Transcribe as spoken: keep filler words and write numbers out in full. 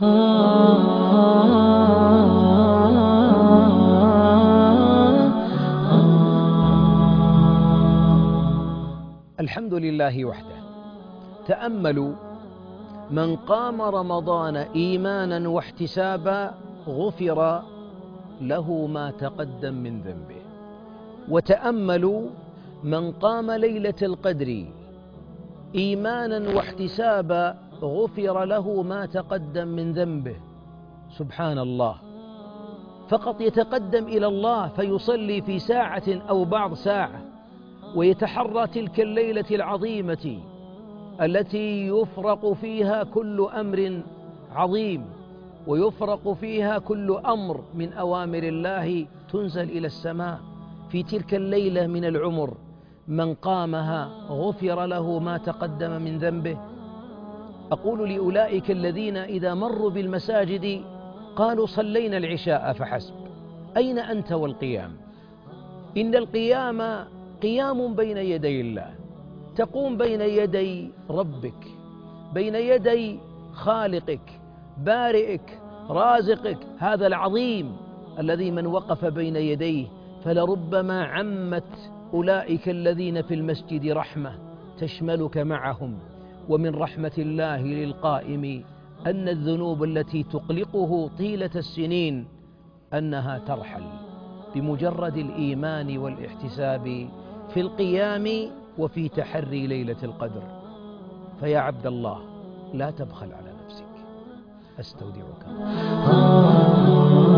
الحمد لله وحده. تأملوا: من قام رمضان إيمانا واحتسابا غفر له ما تقدم من ذنبه. وتأملوا: من قام ليلة القدر إيمانا واحتسابا غفر له ما تقدم من ذنبه. سبحان الله، فقط يتقدم إلى الله فيصلي في ساعة أو بعض ساعة ويتحرى تلك الليلة العظيمة التي يفرق فيها كل أمر عظيم، ويفرق فيها كل أمر من أوامر الله تنزل إلى السماء في تلك الليلة من العمر. من قامها غفر له ما تقدم من ذنبه. أقول لأولئك الذين إذا مروا بالمساجد قالوا صلينا العشاء فحسب، أين أنت والقيام؟ إن القيام قيام بين يدي الله، تقوم بين يدي ربك، بين يدي خالقك بارئك رازقك، هذا العظيم الذي من وقف بين يديه فلربما عمت أولئك الذين في المسجد رحمة تشملك معهم. ومن رحمة الله للقائم أن الذنوب التي تقلقه طيلة السنين أنها ترحل بمجرد الإيمان والاحتساب في القيام وفي تحري ليلة القدر. فيا عبد الله، لا تبخل على نفسك. أستودعك الله.